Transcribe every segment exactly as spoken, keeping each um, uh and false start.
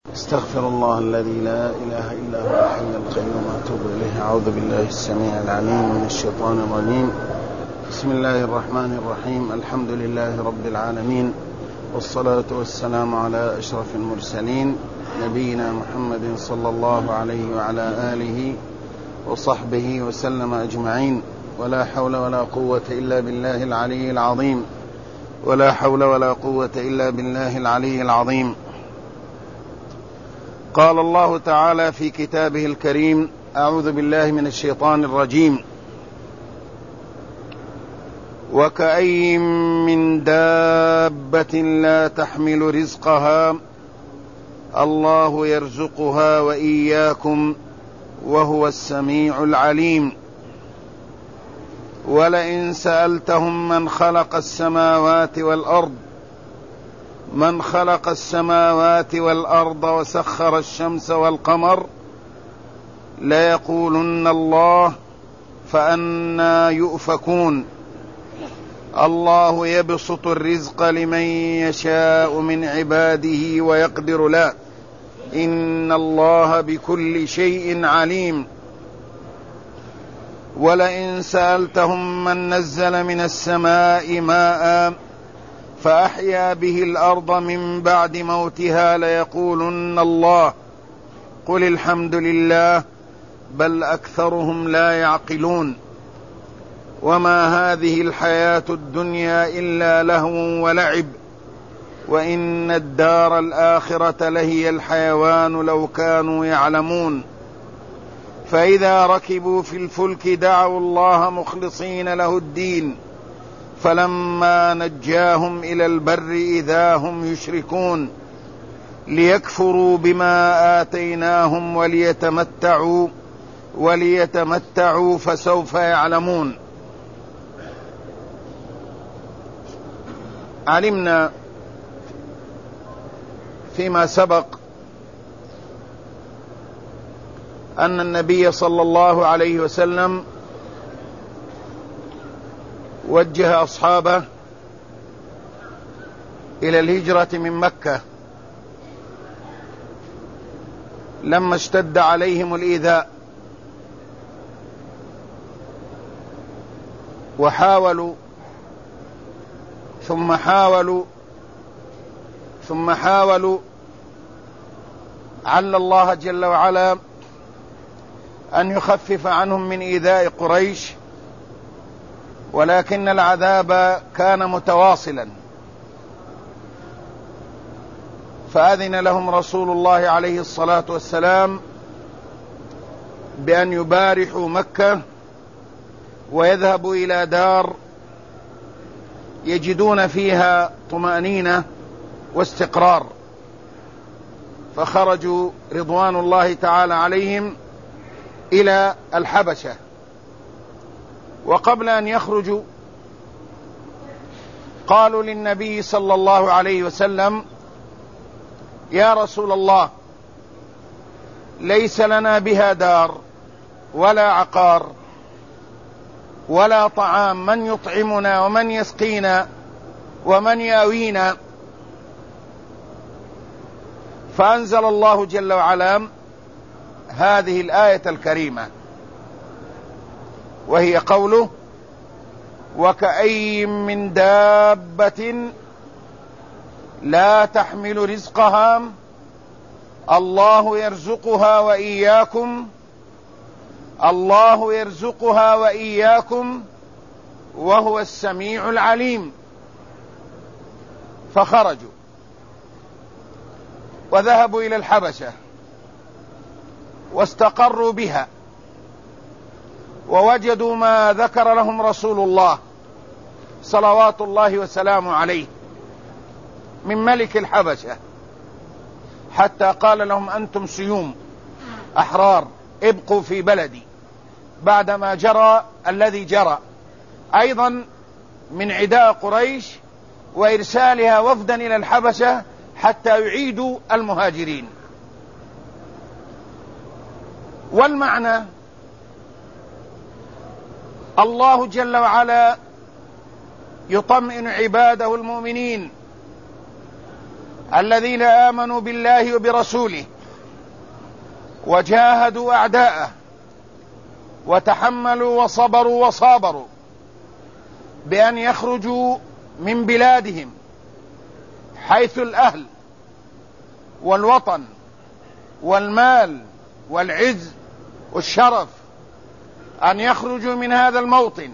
استغفر الله الذي لا إله إلا هو الحي القيوم وأتوب إليه. أعوذ بالله السميع العليم من الشيطان الرجيم. بسم الله الرحمن الرحيم. الحمد لله رب العالمين، والصلاة والسلام على أشرف المرسلين نبينا محمد صلى الله عليه وعلى آله وصحبه وسلم أجمعين. ولا حول ولا قوة إلا بالله العلي العظيم ولا حول ولا قوة إلا بالله العلي العظيم. قال الله تعالى في كتابه الكريم: أعوذ بالله من الشيطان الرجيم: وكأي من دابة لا تحمل رزقها الله يرزقها وإياكم وهو السميع العليم. ولئن سألتهم من خلق السماوات والأرض من خلق السماوات والأرض وسخر الشمس والقمر ليقولن الله فأنى يؤفكون. الله يبسط الرزق لمن يشاء من عباده ويقدر له إن الله بكل شيء عليم. ولئن سألتهم من نزل من السماء ماء فأحيا به الأرض من بعد موتها ليقولن الله قل الحمد لله بل أكثرهم لا يعقلون. وما هذه الحياة الدنيا إلا لهو ولعب وإن الدار الآخرة لهي الحيوان لو كانوا يعلمون. فإذا ركبوا في الفلك دعوا الله مخلصين له الدين فلما نجاهم إلى البر إذا هم يشركون ليكفروا بما آتيناهم وليتمتعوا وليتمتعوا فسوف يعلمون. علمنا فيما سبق أن النبي صلى الله عليه وسلم وجه أصحابه إلى الهجرة من مكة لما اشتد عليهم الإيذاء، وحاولوا ثم حاولوا ثم حاولوا عل الله جل وعلا أن يخفف عنهم من إيذاء قريش، ولكن العذاب كان متواصلا، فأذن لهم رسول الله عليه الصلاة والسلام بأن يبارحوا مكة ويذهبوا إلى دار يجدون فيها طمأنينة واستقرار، فخرجوا رضوان الله تعالى عليهم إلى الحبشة. وقبل أن يخرجوا قالوا للنبي صلى الله عليه وسلم: يا رسول الله، ليس لنا بها دار ولا عقار ولا طعام، من يطعمنا ومن يسقينا ومن يأوينا؟ فأنزل الله جل وعلا هذه الآية الكريمة، وهي قوله: وكأي من دابة لا تحمل رزقها الله يرزقها وإياكم الله يرزقها وإياكم وهو السميع العليم. فخرجوا وذهبوا إلى الحبشة واستقروا بها، ووجدوا ما ذكر لهم رسول الله صلوات الله وسلامه عليه من ملك الحبشة، حتى قال لهم: أنتم سيوم أحرار، ابقوا في بلدي، بعدما جرى الذي جرى أيضا من عداء قريش وإرسالها وفدا إلى الحبشة حتى يعيدوا المهاجرين. والمعنى: الله جل وعلا يطمئن عباده المؤمنين الذين آمنوا بالله وبرسوله وجاهدوا أعداءه وتحملوا وصبروا وصابروا بأن يخرجوا من بلادهم حيث الأهل والوطن والمال والعز والشرف، أن يخرجوا من هذا الموطن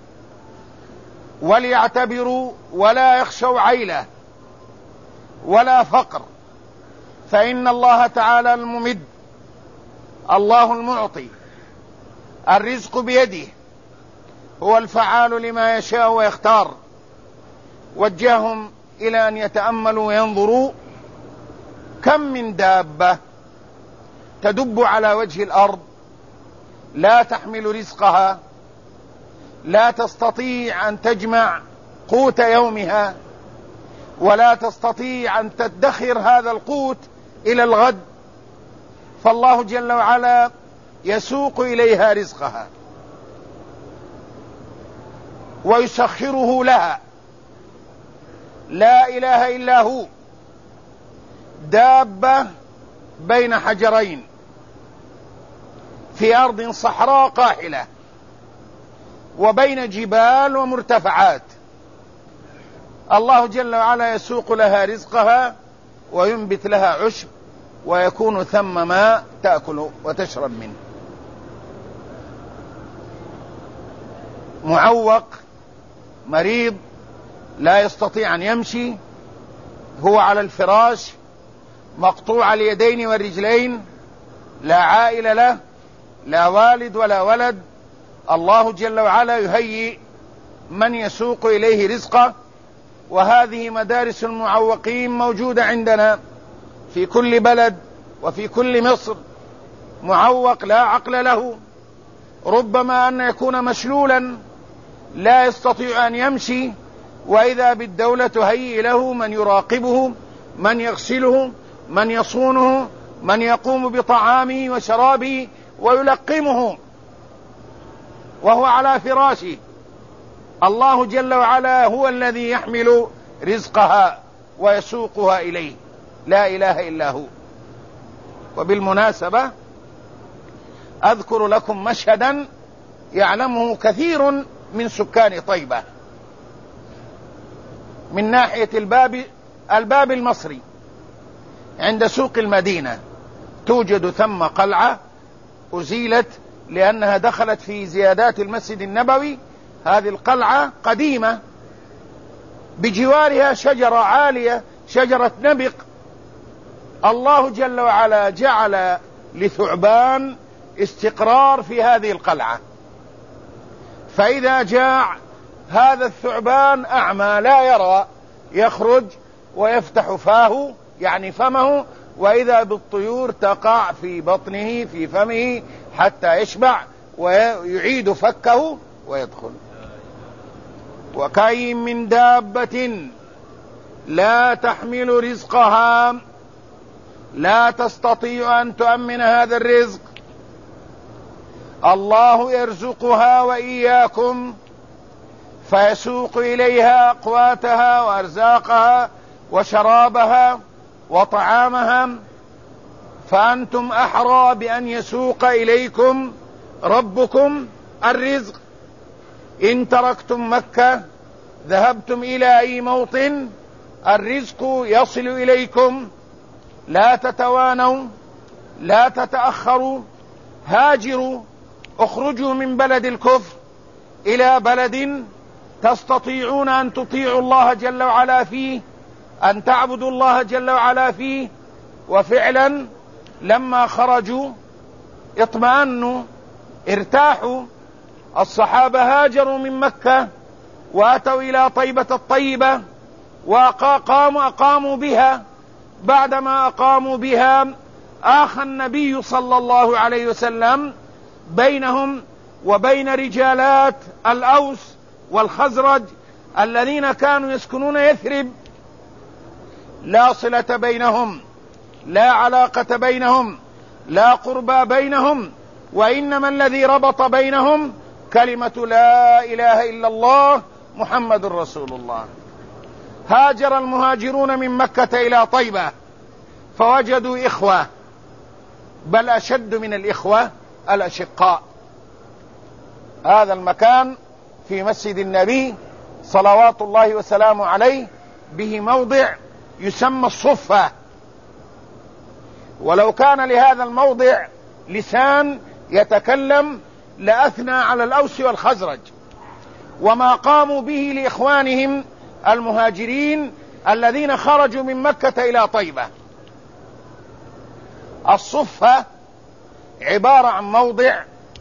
وليعتبروا ولا يخشوا عيلة ولا فقر، فإن الله تعالى الممد، الله المعطي، الرزق بيده، هو الفعال لما يشاء ويختار. وجههم إلى أن يتأملوا وينظروا كم من دابة تدب على وجه الأرض لا تحمل رزقها، لا تستطيع أن تجمع قوت يومها، ولا تستطيع أن تدخر هذا القوت إلى الغد، فالله جل وعلا يسوق إليها رزقها ويسخره لها. لا إله إلا هو. دابة بين حجرين في أرض صحراء قاحلة وبين جبال ومرتفعات، الله جل وعلا يسوق لها رزقها وينبت لها عشب ويكون ثم ماء تأكل وتشرب منه. معوق مريض لا يستطيع أن يمشي، هو على الفراش مقطوع اليدين والرجلين، لا عائل له، لا والد ولا ولد، الله جل وعلا يهيئ من يسوق إليه رزقه. وهذه مدارس المعوقين موجودة عندنا في كل بلد وفي كل مصر. معوق لا عقل له، ربما أن يكون مشلولا لا يستطيع أن يمشي، وإذا بالدولة تهيئ له من يراقبه، من يغسله، من يصونه، من يقوم بطعامه وشرابه ويلقمه وهو على فراشه. الله جل وعلا هو الذي يحمل رزقها ويسوقها إليه، لا إله إلا هو. وبالمناسبة أذكر لكم مشهدا يعلمه كثير من سكان طيبة من ناحية الباب الباب المصري. عند سوق المدينة توجد ثم قلعة أزيلت لأنها دخلت في زيادات المسجد النبوي. هذه القلعة قديمة، بجوارها شجرة عالية، شجرة نبق. الله جل وعلا جعل لثعبان استقرار في هذه القلعة، فإذا جاع هذا الثعبان أعمى لا يرى، يخرج ويفتح فاه يعني فمه، وإذا بالطيور تقع في بطنه في فمه حتى يشبع ويعيد فكه ويدخل. وكأي من دابة لا تحمل رزقها، لا تستطيع أن تؤمن هذا الرزق، الله يرزقها وإياكم، فيسوق إليها أقواتها وأرزاقها وشرابها وطعامها، فأنتم أحرى بأن يسوق إليكم ربكم الرزق. إن تركتم مكة ذهبتم إلى أي موطن الرزق يصل إليكم، لا تتوانوا، لا تتأخروا، هاجروا، اخرجوا من بلد الكفر إلى بلد تستطيعون أن تطيعوا الله جل وعلا فيه، أن تعبدوا الله جل وعلا فيه. وفعلا لما خرجوا اطمأنوا، ارتاحوا. الصحابة هاجروا من مكة وأتوا إلى طيبة الطيبة وأقاموا أقاموا بها. بعدما أقاموا بها آخى النبي صلى الله عليه وسلم بينهم وبين رجالات الأوس والخزرج الذين كانوا يسكنون يثرب، لا صلة بينهم، لا علاقة بينهم، لا قربى بينهم، وإنما الذي ربط بينهم كلمة لا إله إلا الله محمد رسول الله. هاجر المهاجرون من مكة إلى طيبة فوجدوا إخوة، بل أشد من الإخوة الأشقاء. هذا المكان في مسجد النبي صلوات الله وسلامه عليه به موضع يسمى الصفة، ولو كان لهذا الموضع لسان يتكلم لأثنى على الأوس والخزرج وما قاموا به لإخوانهم المهاجرين الذين خرجوا من مكة إلى طيبة. الصفة عبارة عن موضع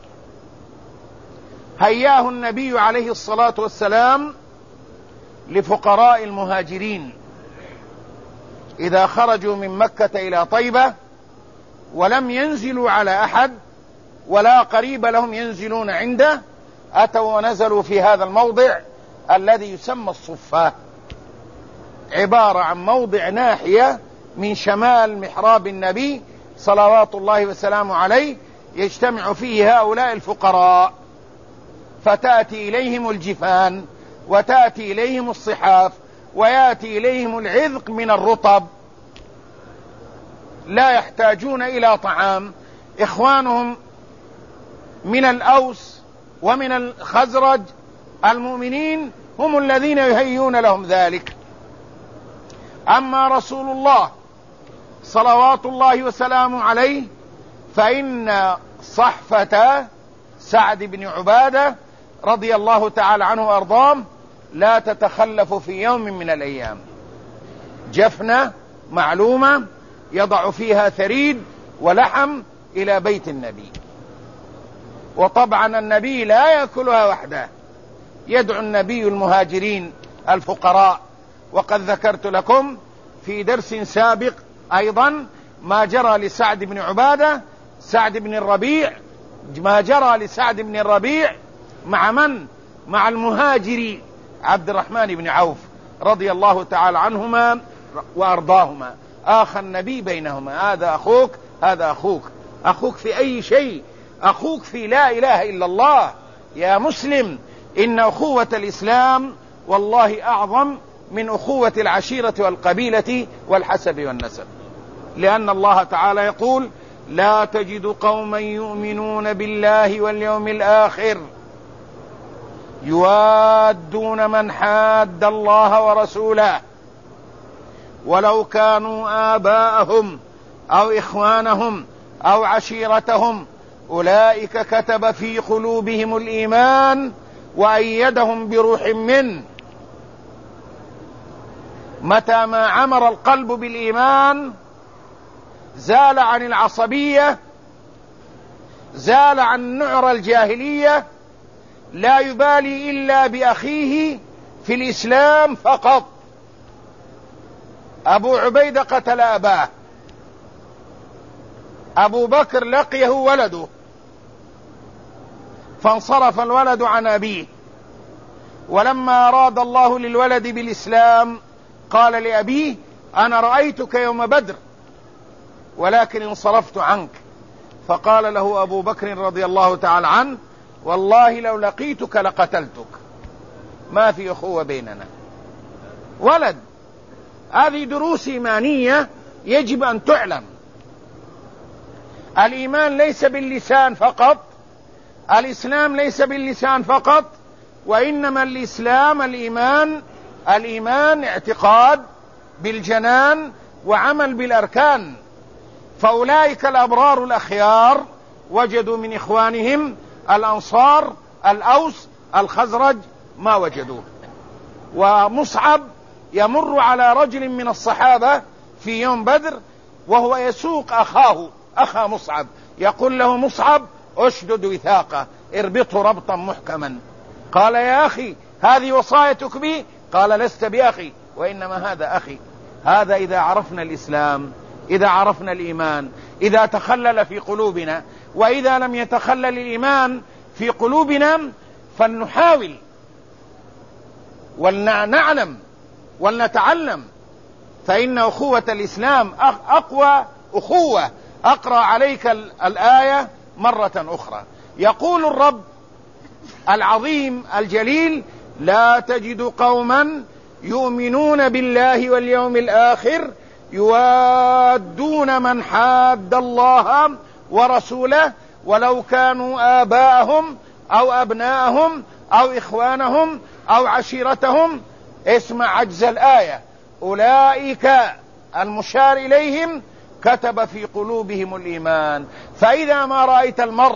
هياه النبي عليه الصلاة والسلام لفقراء المهاجرين إذا خرجوا من مكة إلى طيبة ولم ينزلوا على أحد ولا قريب لهم ينزلون عنده، أتوا ونزلوا في هذا الموضع الذي يسمى الصفة. عبارة عن موضع ناحية من شمال محراب النبي صلوات الله وسلامه عليه يجتمع فيه هؤلاء الفقراء، فتأتي إليهم الجفان وتأتي إليهم الصحاف ويأتي إليهم العذق من الرطب، لا يحتاجون إلى طعام. إخوانهم من الأوس ومن الخزرج المؤمنين هم الذين يهيئون لهم ذلك. أما رسول الله صلوات الله وسلامه عليه فإن صحفة سعد بن عبادة رضي الله تعالى عنه وأرضاه لا تتخلف في يوم من الأيام. جفنة معلومة يضع فيها ثريد ولحم إلى بيت النبي، وطبعا النبي لا يأكلها وحده، يدعو النبي المهاجرين الفقراء. وقد ذكرت لكم في درس سابق أيضا ما جرى لسعد بن عبادة سعد بن الربيع ما جرى لسعد بن الربيع مع من؟ مع المهاجر عبد الرحمن بن عوف رضي الله تعالى عنهما وأرضاهما. آخى النبي بينهما، هذا أخوك هذا أخوك. أخوك في أي شيء؟ أخوك في لا إله إلا الله. يا مسلم، إن أخوة الإسلام والله أعظم من أخوة العشيرة والقبيلة والحسب والنسب، لأن الله تعالى يقول: لا تجد قوما يؤمنون بالله واليوم الآخر يوادون من حاد الله ورسوله ولو كانوا آباءهم أو إخوانهم أو عشيرتهم أولئك كتب في قلوبهم الإيمان وأيدهم بروح منه. متى ما عمر القلب بالإيمان زال عن العصبية، زال عن نعر الجاهلية، لا يبالي إلا بأخيه في الإسلام فقط. أبو عبيدة قتل أباه، أبو بكر لقيه ولده فانصرف الولد عن أبيه، ولما أراد الله للولد بالإسلام قال لأبيه: أنا رأيتك يوم بدر ولكن انصرفت عنك. فقال له أبو بكر رضي الله تعالى عنه: والله لو لقيتك لقتلتك، ما في أخوة بيننا. ولد. هذه دروس إيمانية يجب أن تعلم. الإيمان ليس باللسان فقط، الإسلام ليس باللسان فقط، وإنما الإسلام الإيمان الإيمان اعتقاد بالجنان وعمل بالأركان. فأولئك الأبرار الأخيار وجدوا من إخوانهم الأنصار الأوس الخزرج ما وجدوه. ومصعب يمر على رجل من الصحابة في يوم بدر وهو يسوق أخاه أخا مصعب، يقول له مصعب: أشدد وثاقه، اربطه ربطا محكما. قال: يا أخي هذه وصايتك بي؟ قال: لست بأخي وإنما هذا أخي. هذا إذا عرفنا الإسلام، إذا عرفنا الإيمان، إذا تخلل في قلوبنا. وإذا لم يتخلل الإيمان في قلوبنا فلنحاول ولنعلم ولنتعلم، فإن أخوة الإسلام أقوى أخوة. أقرأ عليك الآية مرة أخرى. يقول الرب العظيم الجليل: لا تجد قوما يؤمنون بالله واليوم الآخر يوادون من حاد الله ورسوله ولو كانوا آباءهم أو أبناءهم أو إخوانهم أو عشيرتهم. اسمع عجز الآية: أولئك المشار إليهم كتب في قلوبهم الإيمان. فإذا ما رأيت المرء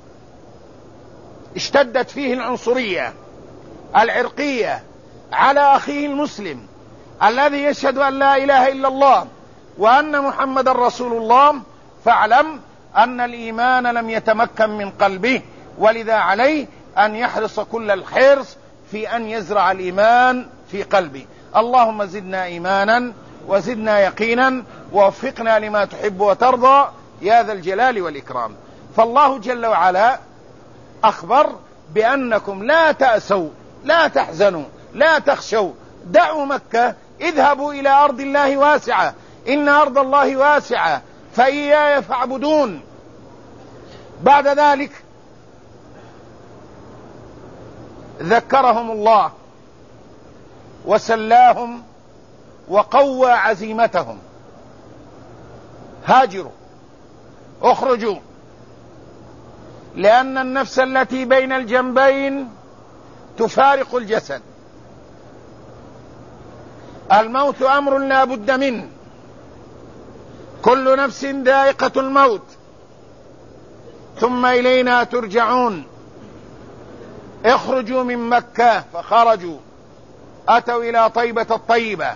اشتدت فيه العنصرية العرقية على أخيه المسلم الذي يشهد أن لا إله إلا الله وأن محمد رسول الله، فاعلم أن الإيمان لم يتمكن من قلبه، ولذا عليه أن يحرص كل الحرص في أن يزرع الإيمان في قلبه. اللهم زدنا إيمانا وزدنا يقينا ووفقنا لما تحب وترضى يا ذا الجلال والإكرام. فالله جل وعلا أخبر بأنكم لا تأسوا لا تحزنوا لا تخشوا، دعوا مكة، اذهبوا إلى أرض الله واسعة، إن أرض الله واسعة فإياي فاعبدون. بعد ذلك ذكرهم الله وسلاهم وقوى عزيمتهم: هاجروا، اخرجوا، لأن النفس التي بين الجنبين تفارق الجسد. الموت أمر لا بد منه، كل نفس ذائقة الموت، ثم إلينا ترجعون. اخرجوا من مكة. فخرجوا، أتوا إلى طيبة الطيبة.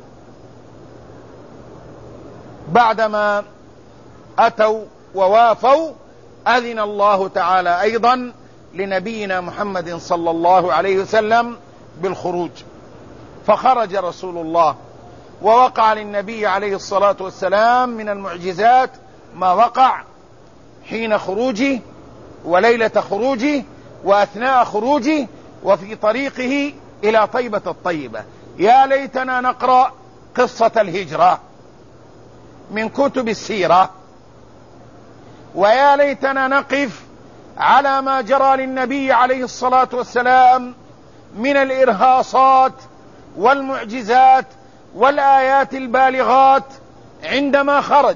بعدما أتوا ووافوا أذن الله تعالى أيضا لنبينا محمد صلى الله عليه وسلم بالخروج، فخرج رسول الله، ووقع للنبي عليه الصلاة والسلام من المعجزات ما وقع حين خروجه وليلة خروجه وأثناء خروجه وفي طريقه إلى طيبة الطيبة. يا ليتنا نقرأ قصة الهجرة من كتب السيرة، ويا ليتنا نقف على ما جرى للنبي عليه الصلاة والسلام من الإرهاصات والمعجزات والآيات البالغات عندما خرج.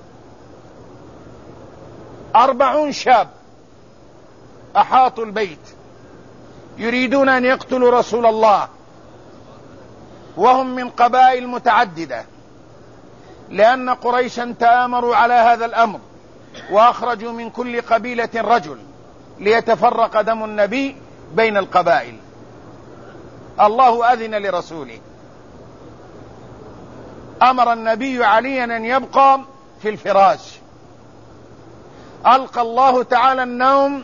أربعون شاب أحاطوا البيت يريدون أن يقتلوا رسول الله، وهم من قبائل متعددة، لأن قريشا تآمروا على هذا الأمر وأخرجوا من كل قبيلة رجل ليتفرق دم النبي بين القبائل. الله أذن لرسوله، أمر النبي عليا أن يبقى في الفراش. ألقى الله تعالى النوم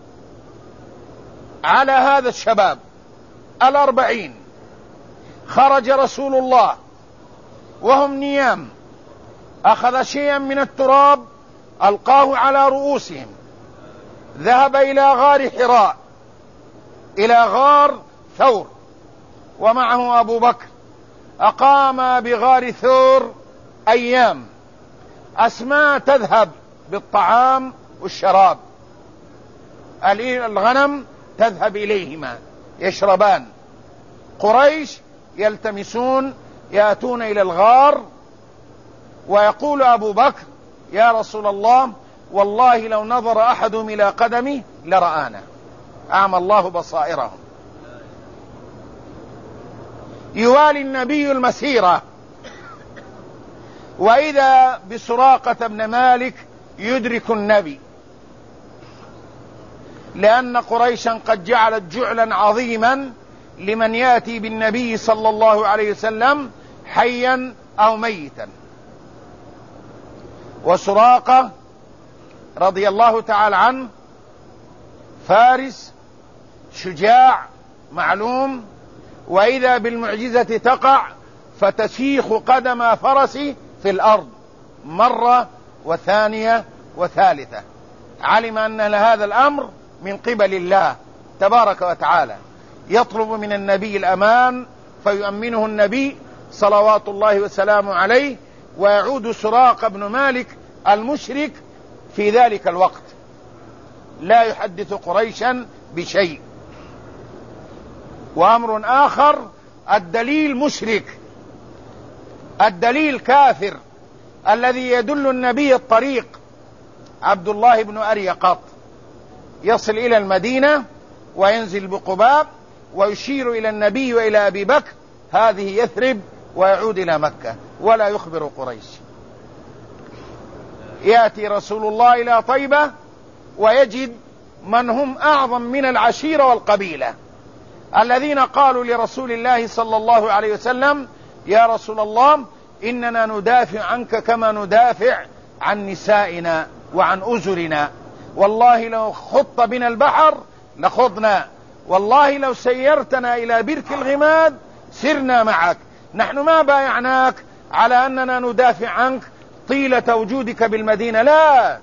على هذا الشباب الأربعين. خرج رسول الله وهم نيام، أخذ شيئا من التراب ألقاه على رؤوسهم، ذهب إلى غار حراء، إلى غار ثور، ومعه أبو بكر. أقام بغار ثور أيام. أسماء تذهب بالطعام والشراب، الغنم تذهب إليهما يشربان. قريش يلتمسون يأتون إلى الغار، ويقول أبو بكر: يا رسول الله، والله لو نظر أحدهم إلى قدمي لرآنا. أعمى الله بصائرهم. يوالي النبي المسيرة، وإذا بسراقة بن مالك يدرك النبي، لأن قريشا قد جعلت جعلا عظيما لمن يأتي بالنبي صلى الله عليه وسلم حيا أو ميتا. وسراقة رضي الله تعالى عنه فارس شجاع معلوم، وإذا بالمعجزة تقع فتشيخ قدم فرسي في الأرض مرة وثانية وثالثة. علم أن هذا الأمر من قبل الله تبارك وتعالى، يطلب من النبي الأمان فيؤمنه النبي صلوات الله وسلامه عليه، ويعود سراقة بن مالك المشرك في ذلك الوقت لا يحدث قريشا بشيء. وأمر آخر الدليل مشرك، الدليل كافر، الذي يدل النبي الطريق عبد الله بن أريقط، يصل إلى المدينة وينزل بقباء ويشير إلى النبي وإلى أبي بكر هذه يثرب، ويعود إلى مكة ولا يخبر قريش. يأتي رسول الله إلى طيبة ويجد من هم أعظم من العشيرة والقبيلة، الذين قالوا لرسول الله صلى الله عليه وسلم: يا رسول الله، إننا ندافع عنك كما ندافع عن نسائنا وعن أزرنا، والله لو خط بنا البحر لخضنا، والله لو سيرتنا إلى برك الغماد سرنا معك، نحن ما بايعناك على أننا ندافع عنك طيلة وجودك بالمدينة، لا،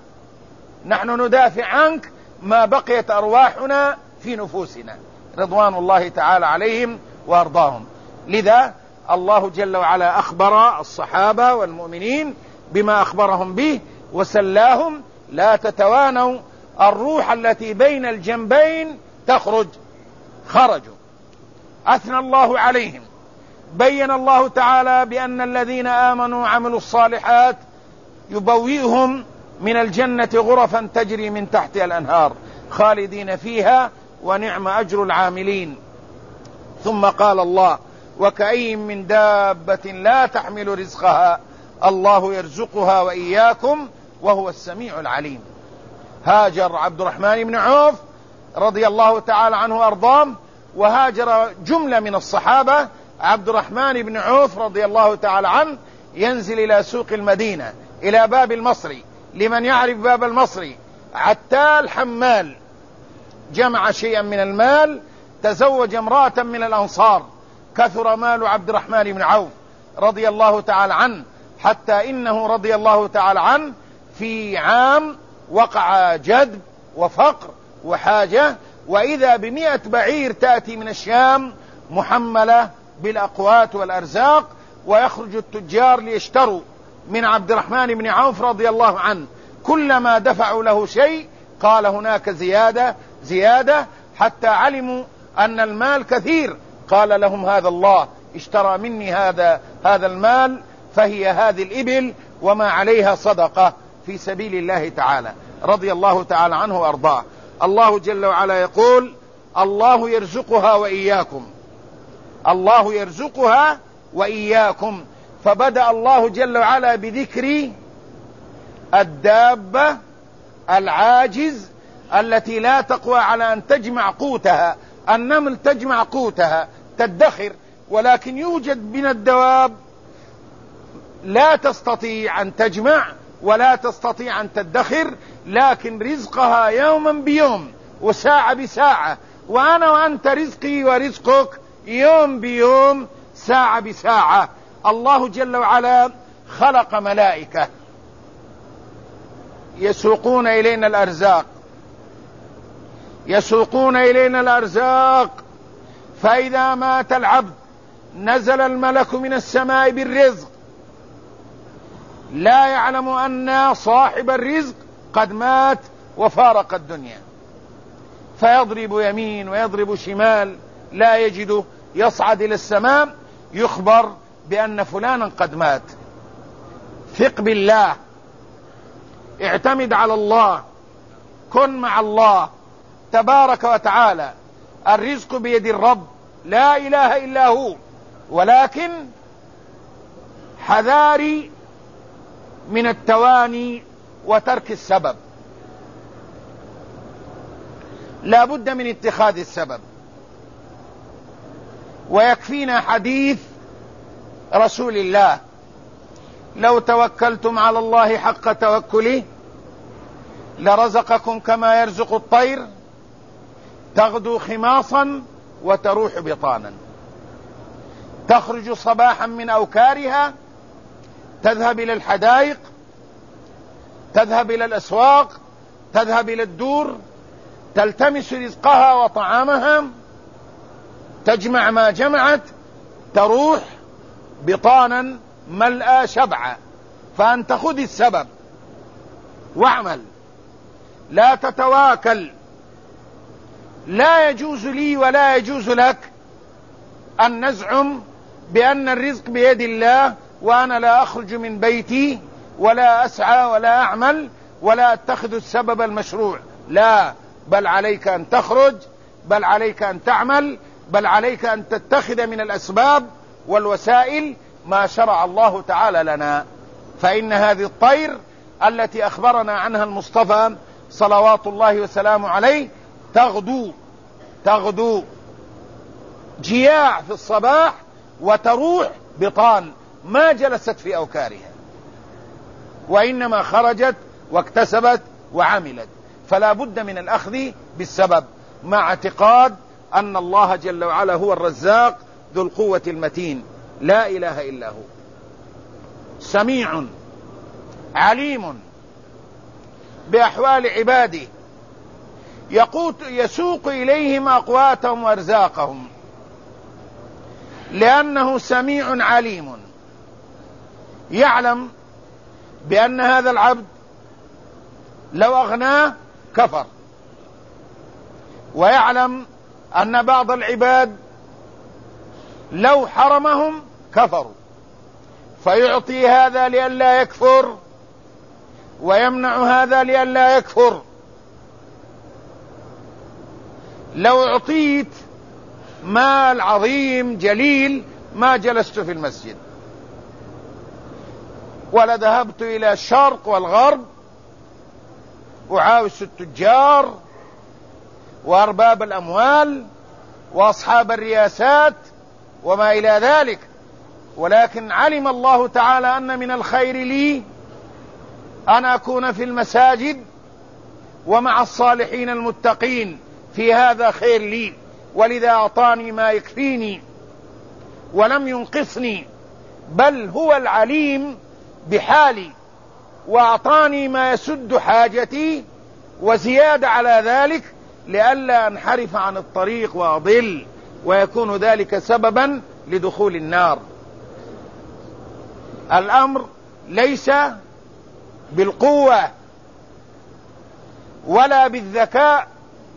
نحن ندافع عنك ما بقيت أرواحنا في نفوسنا، رضوان الله تعالى عليهم وأرضاهم. لذا الله جل وعلا أخبر الصحابة والمؤمنين بما أخبرهم به وسلاهم: لا تتوانوا، الروح التي بين الجنبين تخرج. خرجوا، أثنى الله عليهم، بين الله تعالى بأن الذين آمنوا وعملوا الصالحات يبوئهم من الجنة غرفا تجري من تحتها الأنهار خالدين فيها ونعم أجر العاملين. ثم قال الله: وكأي من دابة لا تحمل رزقها الله يرزقها وإياكم وهو السميع العليم. هاجر عبد الرحمن بن عوف رضي الله تعالى عنه وأرضاه، وهاجر جملة من الصحابة. عبد الرحمن بن عوف رضي الله تعالى عنه ينزل إلى سوق المدينة إلى باب المصري، لمن يعرف باب المصري، عتال حمال، جمع شيئا من المال، تزوج امرأة من الأنصار، كثر مال عبد الرحمن بن عوف رضي الله تعالى عنه، حتى إنه رضي الله تعالى عنه في عام وقع جدب وفقر وحاجة، وإذا بمئة بعير تأتي من الشام محملة بالأقوات والأرزاق، ويخرج التجار ليشتروا من عبد الرحمن بن عوف رضي الله عنه، كلما دفعوا له شيء قال هناك زيادة زيادة، حتى علموا أن المال كثير، قال لهم: هذا الله اشترى مني هذا هذا المال، فهي هذه الإبل وما عليها صدقة في سبيل الله تعالى، رضي الله تعالى عنه وأرضاه. الله جل وعلا يقول: الله يرزقها وإياكم، الله يرزقها وإياكم. فبدأ الله جل وعلا بذكر الدابة العاجز التي لا تقوى على أن تجمع قوتها. النمل تجمع قوتها تدخر، ولكن يوجد من الدواب لا تستطيع أن تجمع ولا تستطيع أن تدخر، لكن رزقها يوما بيوم وساعة بساعة، وأنا وأنت رزقي ورزقك يوم بيوم ساعة بساعة. الله جل وعلا خلق ملائكة يسوقون إلينا الأرزاق، يسوقون إلينا الأرزاق، فإذا مات العبد نزل الملك من السماء بالرزق، لا يعلم أن صاحب الرزق قد مات وفارق الدنيا، فيضرب يمين ويضرب شمال لا يجده، يصعد إلى السماء يخبر بأن فلانا قد مات. ثق بالله، اعتمد على الله، كن مع الله تبارك وتعالى، الرزق بيد الرب لا إله إلا هو، ولكن حذاري من التواني وترك السبب، لا بد من اتخاذ السبب. ويكفينا حديث رسول الله: لو توكلتم على الله حق توكله لرزقكم كما يرزق الطير تغدو خماصا وتروح بطانا، تخرج صباحا من أوكارها، تذهب إلى الحدائق، تذهب إلى الأسواق، تذهب إلى الدور، تلتمس رزقها وطعامها، تجمع ما جمعت، تروح بطانا ملأى شبعا. فأنت خذ السبب واعمل، لا تتواكل. لا يجوز لي ولا يجوز لك أن نزعم بأن الرزق بيد الله وأنا لا أخرج من بيتي ولا أسعى ولا أعمل ولا أتخذ السبب المشروع. لا، بل عليك أن تخرج، بل عليك أن تعمل، بل عليك أن تتخذ من الأسباب والوسائل ما شرع الله تعالى لنا. فإن هذه الطير التي أخبرنا عنها المصطفى صلوات الله وسلامه عليه تغدو تغدو جياع في الصباح وتروح بطان، ما جلست في أوكارها، وإنما خرجت واكتسبت وعملت. فلا بد من الأخذ بالسبب مع اعتقاد أن الله جل وعلا هو الرزاق ذو القوة المتين، لا إله إلا هو، سميع عليم بأحوال عباده، يقوت يسوق إليهم أقواتهم وأرزاقهم، لأنه سميع عليم، يعلم بأن هذا العبد لو أغناه كفر، ويعلم أن بعض العباد لو حرمهم كفروا، فيعطي هذا لئلا يكفر ويمنع هذا لئلا يكفر. لو أعطيت مال عظيم جليل ما جلست في المسجد، ولذهبت إلى الشرق والغرب أعاوز التجار وأرباب الأموال وأصحاب الرياسات وما إلى ذلك، ولكن علم الله تعالى أن من الخير لي أن أكون في المساجد ومع الصالحين المتقين، في هذا خير لي، ولذا أعطاني ما يكفيني ولم ينقصني، بل هو العليم بحالي وأعطاني ما يسد حاجتي وزيادة على ذلك، لئلا أنحرف عن الطريق وأضل ويكون ذلك سببا لدخول النار. الأمر ليس بالقوة ولا بالذكاء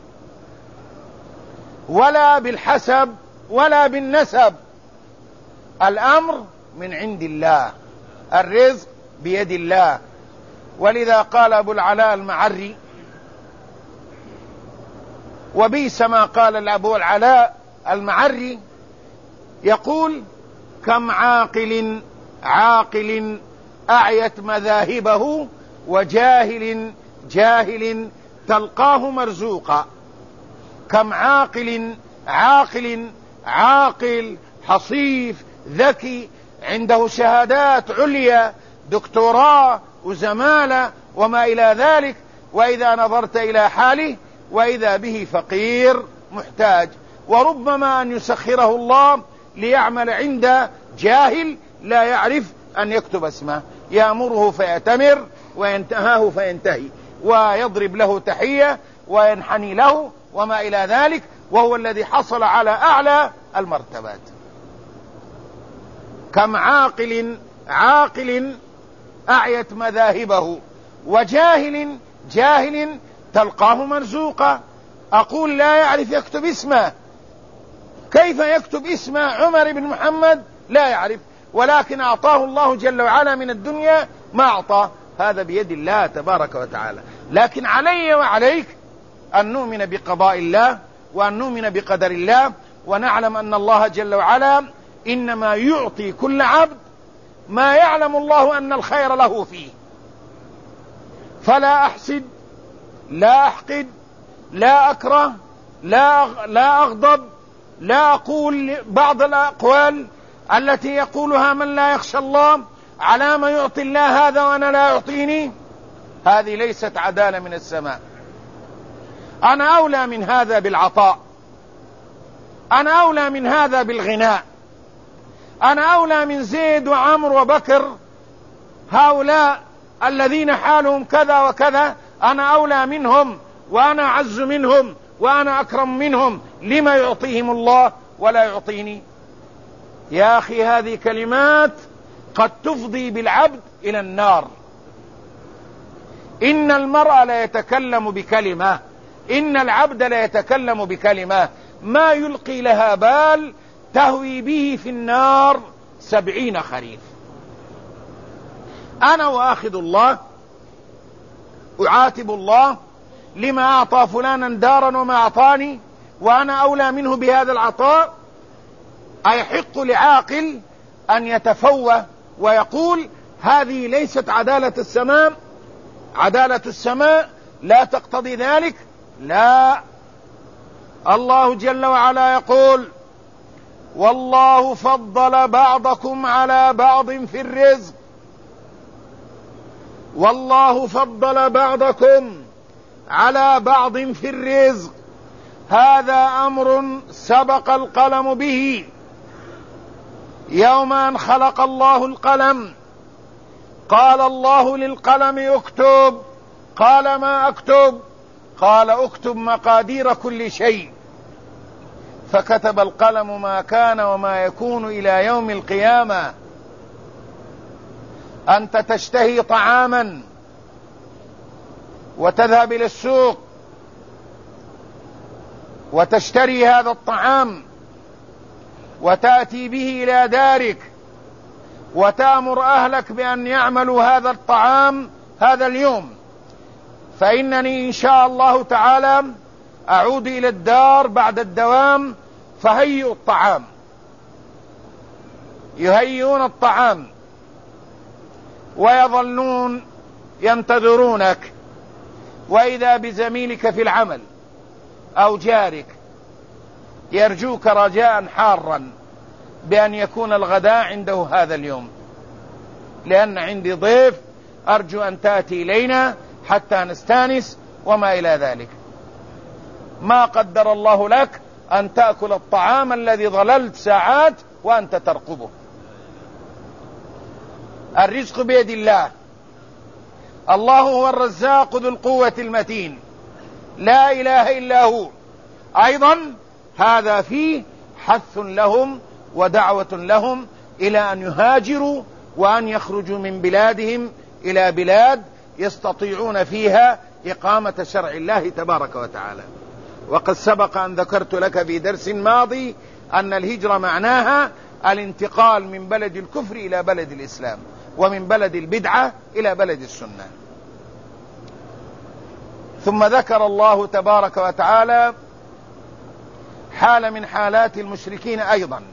ولا بالحسب ولا بالنسب، الأمر من عند الله، الرزق بيد الله. ولذا قال أبو العلاء المعري، وبئس ما قال أبو العلاء المعري، يقول: كم عاقل عاقل أعيت مذاهبه وجاهل جاهل تلقاه مرزوقا. كم عاقل عاقل عاقل حصيف ذكي عنده شهادات عليا، دكتوراه وزمالة وما إلى ذلك، وإذا نظرت إلى حاله وإذا به فقير محتاج، وربما أن يسخره الله ليعمل عند جاهل لا يعرف أن يكتب اسمه، يأمره فيأتمر وينتهاه فينتهي ويضرب له تحية وينحني له وما إلى ذلك، وهو الذي حصل على أعلى المرتبات. كم عاقل عاقل أعيت مذاهبه وجاهل جاهل تلقاه مرزوقا. أقول لا يعرف يكتب اسمه، كيف يكتب اسم عمر بن محمد؟ لا يعرف، ولكن أعطاه الله جل وعلا من الدنيا ما أعطاه، هذا بيد الله تبارك وتعالى. لكن علي وعليك أن نؤمن بقضاء الله وأن نؤمن بقدر الله، ونعلم أن الله جل وعلا إنما يعطي كل عبد ما يعلم الله أن الخير له فيه. فلا أحسد، لا أحقد، لا أكره، لا لا أغضب، لا أقول بعض الأقوال التي يقولها من لا يخشى الله: على ما يعطي الله هذا وأنا لا يعطيني. هذه ليست عدالة من السماء. أنا أولى من هذا بالعطاء، أنا أولى من هذا بالغناء، أنا أولى من زيد وعمر وبكر، هؤلاء الذين حالهم كذا وكذا، أنا أولى منهم وأنا أعز منهم وأنا أكرم منهم، لما يعطيهم الله ولا يعطيني؟ يا أخي هذه كلمات قد تفضي بالعبد إلى النار. إن المرء لا يتكلم بكلمة، إن العبد لا يتكلم بكلمة ما يلقي لها بال تهوي به في النار سبعين خريف. أنا وآخذ الله أعاتب الله لما أعطى فلانا دارا وما أعطاني وأنا أولى منه بهذا العطاء؟ أيحق لعاقل أن يتفوه ويقول هذه ليست عدالة السماء؟ عدالة السماء لا تقتضي ذلك. لا، الله جل وعلا يقول والله فضل بعضكم على بعض في الرزق، والله فضل بعضكم على بعض في الرزق، هذا أمر سبق القلم به يوم أن خلق الله القلم. قال الله للقلم اكتب، قال ما أكتب؟ قال اكتب مقادير كل شيء، فكتب القلم ما كان وما يكون إلى يوم القيامة. أنت تشتهي طعاما وتذهب إلى السوق وتشتري هذا الطعام وتأتي به إلى دارك وتأمر أهلك بأن يعملوا هذا الطعام هذا اليوم، فإنني إن شاء الله تعالى أعود إلى الدار بعد الدوام فهيئوا الطعام. يهيئون الطعام ويظلون ينتظرونك، وإذا بزميلك في العمل أو جارك يرجوك رجاء حارا بأن يكون الغداء عنده هذا اليوم، لأن عندي ضيف أرجو أن تأتي إلينا حتى نستانس وما إلى ذلك. ما قدر الله لك أن تأكل الطعام الذي ظللت ساعات وأنت ترقبه. الرزق بيد الله، الله هو الرزاق ذو القوة المتين، لا إله إلا هو. أيضا هذا فيه حث لهم ودعوة لهم إلى أن يهاجروا وأن يخرجوا من بلادهم إلى بلاد يستطيعون فيها إقامة شرع الله تبارك وتعالى. وقد سبق أن ذكرت لك في درس ماضي أن الهجرة معناها الانتقال من بلد الكفر إلى بلد الإسلام، ومن بلد البدعة إلى بلد السنة. ثم ذكر الله تبارك وتعالى حال من حالات المشركين أيضا.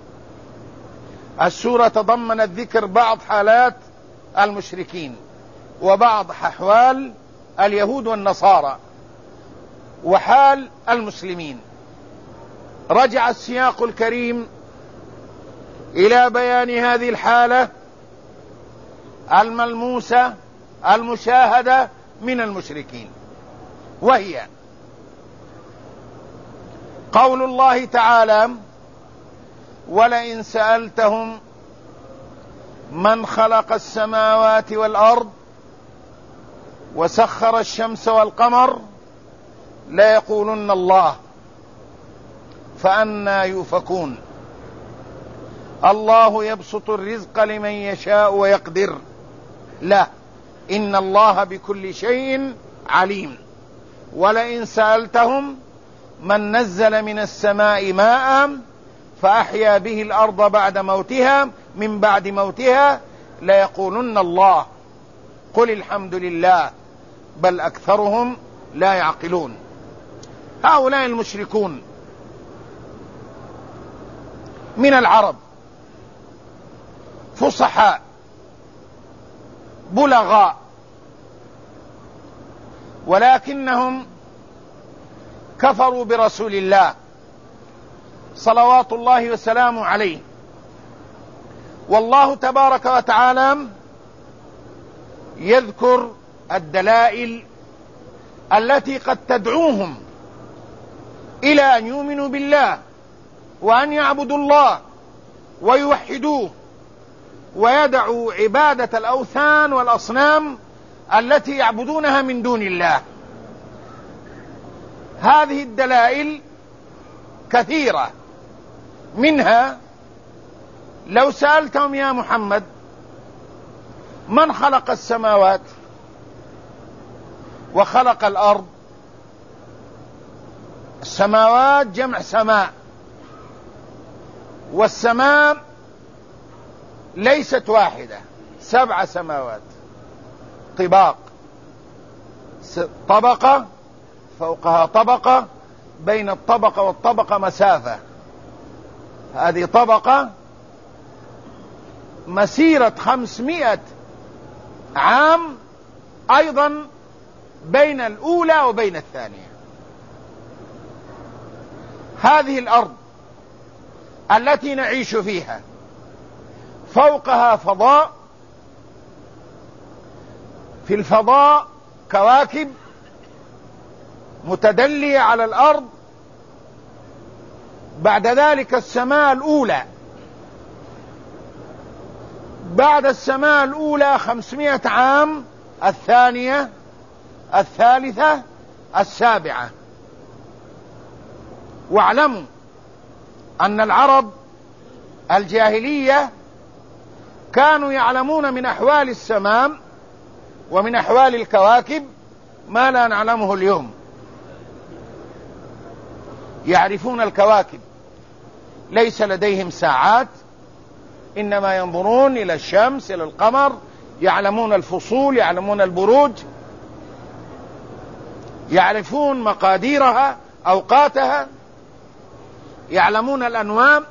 السورة تضمنت ذكر بعض حالات المشركين وبعض أحوال اليهود والنصارى وحال المسلمين. رجع السياق الكريم إلى بيان هذه الحالة الملموسة المشاهدة من المشركين، وهي قول الله تعالى ولئن سألتهم من خلق السماوات والأرض وسخر الشمس والقمر ليقولن الله فأنى يؤفكون. الله يبسط الرزق لمن يشاء ويقدر، لا إن الله بكل شيء عليم. ولئن سألتهم من نزل من السماء ماء فأحيا به الأرض بعد موتها من بعد موتها ليقولن الله قل الحمد لله بل أكثرهم لا يعقلون. هؤلاء المشركون من العرب فصحاء بلغاء، ولكنهم كفروا برسول الله صلوات الله وسلامه عليه. والله تبارك وتعالى يذكر الدلائل التي قد تدعوهم إلى أن يؤمنوا بالله وأن يعبدوا الله ويوحدوه ويدعوا عبادة الأوثان والأصنام التي يعبدونها من دون الله. هذه الدلائل كثيرة، منها لو سألتهم يا محمد من خلق السماوات وخلق الأرض، السماوات جمع سماء والسماء ليست واحدة، سبع سماوات طباق، طبقة فوقها طبقة، بين الطبقة والطبقة مسافة، هذه طبقة مسيرة خمسمائة عام أيضا بين الأولى وبين الثانية. هذه الأرض التي نعيش فيها فوقها فضاء، في الفضاء كواكب متدلية على الأرض، بعد ذلك السماء الأولى، بعد السماء الأولى خمسمائة عام الثانية، الثالثة، السابعة. واعلموا أن العرب الجاهلية كانوا يعلمون من أحوال السماء ومن أحوال الكواكب ما لا نعلمه اليوم. يعرفون الكواكب، ليس لديهم ساعات، إنما ينظرون إلى الشمس، إلى القمر، يعلمون الفصول، يعلمون البروج، يعرفون مقاديرها، أوقاتها، يعلمون الأنوام.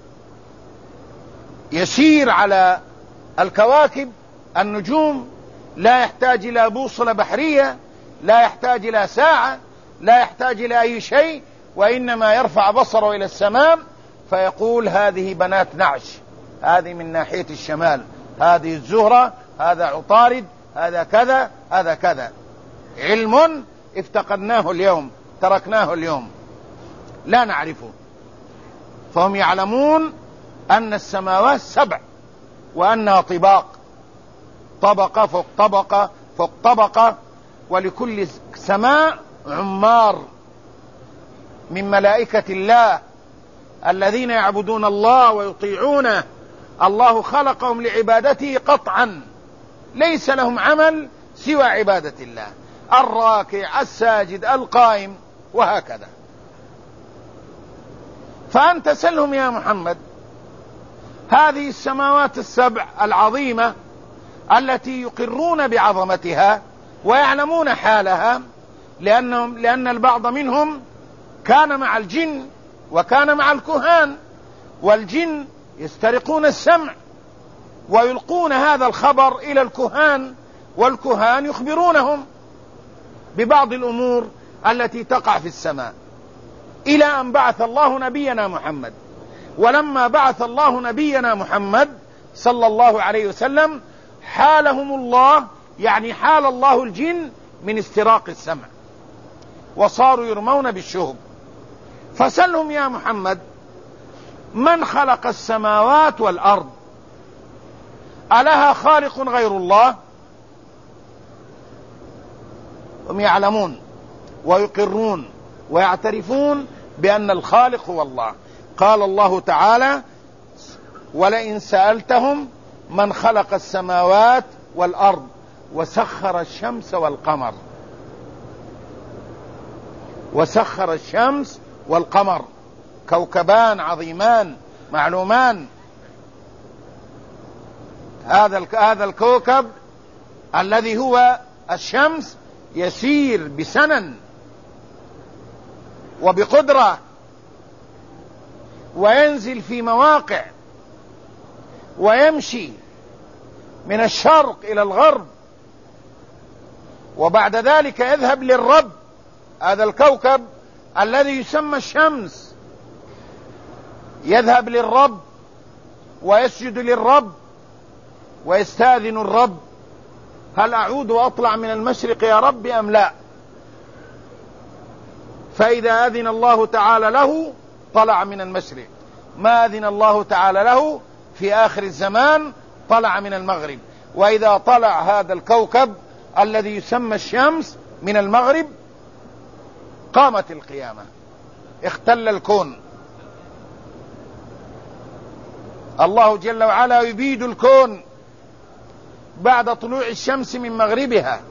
يسير على الكواكب النجوم، لا يحتاج إلى بوصلة بحرية، لا يحتاج إلى ساعة، لا يحتاج إلى أي شيء، وإنما يرفع بصره إلى السماء فيقول هذه بنات نعش، هذه من ناحية الشمال، هذه الزهرة، هذا عطارد، هذا كذا، هذا كذا. علم افتقدناه اليوم، تركناه اليوم، لا نعرفه. فهم يعلمون أن السماوات سبع وأنها طباق، طبقة فوق طبقة فوق طبقة، ولكل سماء عمار من ملائكة الله الذين يعبدون الله ويطيعونه. الله خلقهم لعبادته قطعا، ليس لهم عمل سوى عبادة الله، الراكع، الساجد، القائم، وهكذا. فأنت سلهم يا محمد هذه السماوات السبع العظيمة التي يقرون بعظمتها ويعلمون حالها، لأنهم لأن البعض منهم كان مع الجن وكان مع الكهان، والجن يسترقون السمع ويلقون هذا الخبر إلى الكهان، والكهان يخبرونهم ببعض الأمور التي تقع في السماء، إلى أن بعث الله نبينا محمد. ولما بعث الله نبينا محمد صلى الله عليه وسلم حالهم الله، يعني حال الله الجن من استراق السمع، وصاروا يرمون بالشهب. فسلهم يا محمد من خلق السماوات والأرض؟ ألها خالق غير الله؟ هم يعلمون ويقرون ويعترفون بأن الخالق هو الله. قال الله تعالى ولئن سألتهم من خلق السماوات والأرض وسخر الشمس والقمر، وسخر الشمس والقمر، كوكبان عظيمان معلومان. هذا هذا الكوكب الذي هو الشمس يسير بسنن وبقدرة، وينزل في مواقع، ويمشي من الشرق إلى الغرب، وبعد ذلك يذهب للرب. هذا الكوكب الذي يسمى الشمس يذهب للرب ويسجد للرب ويستاذن الرب: هل أعود وأطلع من المشرق يا رب أم لا؟ فإذا أذن الله تعالى له طلع من المشرق، ما أذن الله تعالى له في آخر الزمان طلع من المغرب. وإذا طلع هذا الكوكب الذي يسمى الشمس من المغرب قامت القيامة، اختل الكون. الله جل وعلا يبيد الكون بعد طلوع الشمس من مغربها.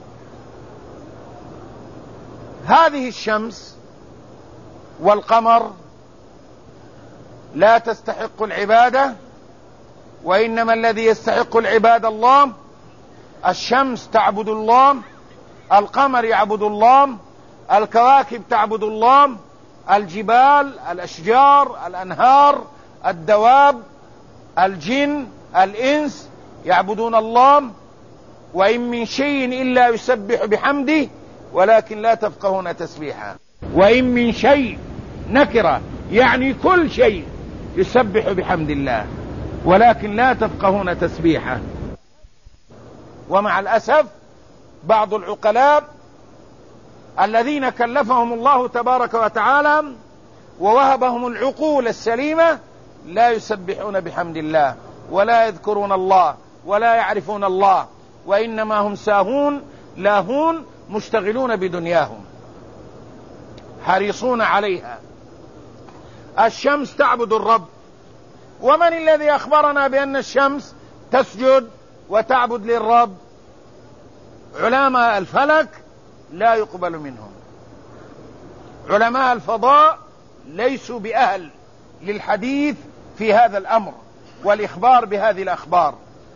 هذه الشمس والقمر لا تستحق العبادة، وإنما الذي يستحق العبادة الله. الشمس تعبد الله، القمر يعبد الله، الكواكب تعبد الله، الجبال، الأشجار، الأنهار، الدواب، الجن، الإنس يعبدون الله. وإن من شيء إلا يسبح بحمده ولكن لا تفقهون تسبيحا. وإن من شيء نكرة يعني كل شيء يسبح بحمد الله ولكن لا تفقهون تسبيحا. ومع الأسف بعض العقلاء الذين كلفهم الله تبارك وتعالى ووهبهم العقول السليمة لا يسبحون بحمد الله ولا يذكرون الله ولا يعرفون الله، وإنما هم ساهون لاهون مشتغلون بدنياهم حريصون عليها. الشمس تعبد الرب. ومن الذي أخبرنا بأن الشمس تسجد وتعبد للرب؟ علماء الفلك لا يقبل منهم. علماء الفضاء ليسوا بأهل للحديث في هذا الأمر والإخبار بهذه الأخبار.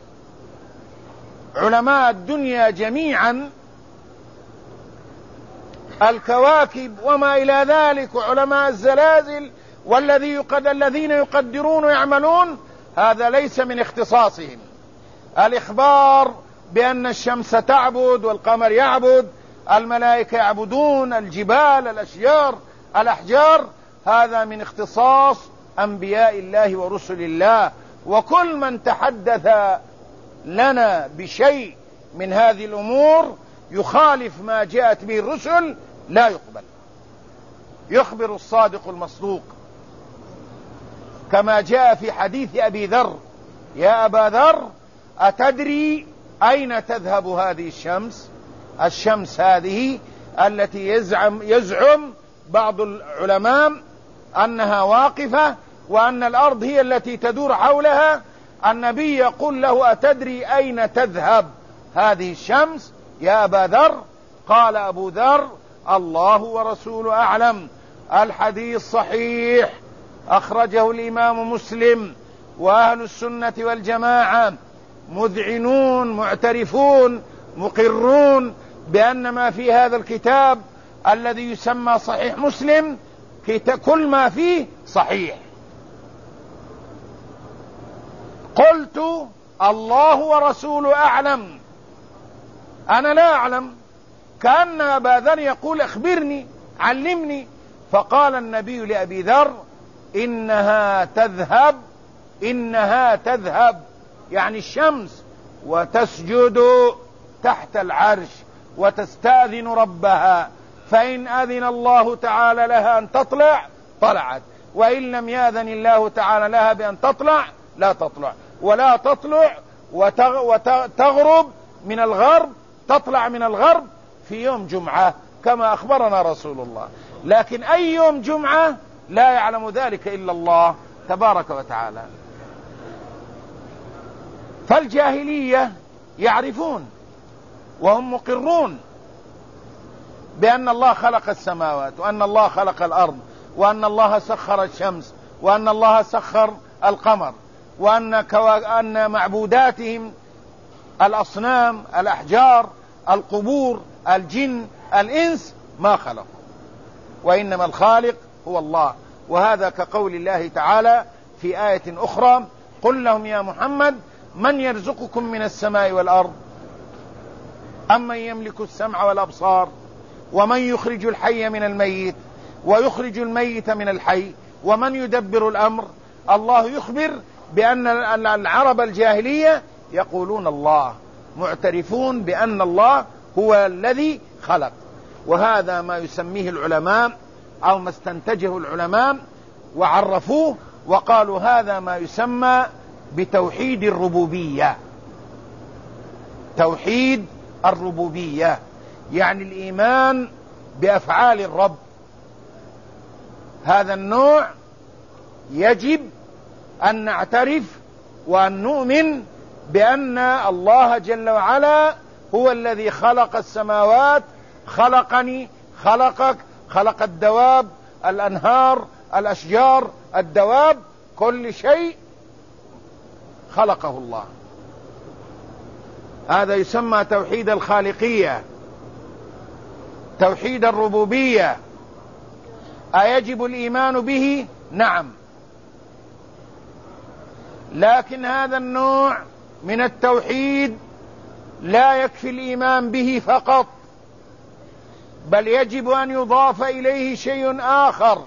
علماء الدنيا جميعا، الكواكب وما إلى ذلك، وعلماء الزلازل والذي يقد الذين يقدرون ويعملون، هذا ليس من اختصاصهم. الإخبار بأن الشمس تعبد والقمر يعبد، الملائكة يعبدون، الجبال، الأشجار، الأحجار، هذا من اختصاص أنبياء الله ورسل الله. وكل من تحدث لنا بشيء من هذه الأمور يخالف ما جاءت به الرسل لا يقبل. يخبر الصادق المصدوق كما جاء في حديث أبي ذر: يا أبا ذر أتدري أين تذهب هذه الشمس؟ الشمس هذه التي يزعم, يزعم بعض العلماء أنها واقفة وأن الأرض هي التي تدور حولها. النبي يقول له: أتدري أين تذهب هذه الشمس يا أبا ذر؟ قال أبو ذر: الله ورسوله أعلم. الحديث صحيح، أخرجه الإمام مسلم. وأهل السنة والجماعة مذعنون معترفون مقرون بأن ما في هذا الكتاب الذي يسمى صحيح مسلم كل ما فيه صحيح. قلت: الله ورسوله أعلم. أنا لا أعلم. كأن أبا ذر يقول: أخبرني، علمني. فقال النبي لأبي ذر: إنها تذهب إنها تذهب يعني الشمس، وتسجد تحت العرش وتستأذن ربها، فإن أذن الله تعالى لها أن تطلع طلعت، وإن لم يأذن الله تعالى لها بأن تطلع لا تطلع. ولا تطلع وتغرب من الغرب، تطلع من الغرب في يوم جمعة كما أخبرنا رسول الله. لكن أي يوم جمعة لا يعلم ذلك إلا الله تبارك وتعالى. فالجاهلية يعرفون وهم مقرون بأن الله خلق السماوات، وأن الله خلق الأرض، وأن الله سخر الشمس، وأن الله سخر القمر، وأن كوا... أن معبوداتهم الأصنام، الأحجار، القبور، الجن، الإنس ما خلقوا، وإنما الخالق هو الله. وهذا كقول الله تعالى في آية أخرى: قل لهم يا محمد من يرزقكم من السماء والأرض أمن يملك السمع والأبصار ومن يخرج الحي من الميت ويخرج الميت من الحي ومن يدبر الأمر. الله يخبر بأن العرب الجاهلية يقولون الله، معترفون بأن الله هو الذي خلق. وهذا ما يسميه العلماء أو ما استنتجه العلماء وعرفوه وقالوا هذا ما يسمى بتوحيد الربوبية. توحيد الربوبية يعني الإيمان بأفعال الرب. هذا النوع يجب أن نعترف وأن نؤمن بأن الله جل وعلا هو الذي خلق السماوات، خلقني، خلقك، خلق الدواب، الأنهار، الأشجار، الدواب، كل شيء خلقه الله. هذا يسمى توحيد الخالقية، توحيد الربوبية. أيجب الإيمان به؟ نعم، لكن هذا النوع من التوحيد لا يكفي الإيمان به فقط، بل يجب أن يضاف إليه شيء آخر.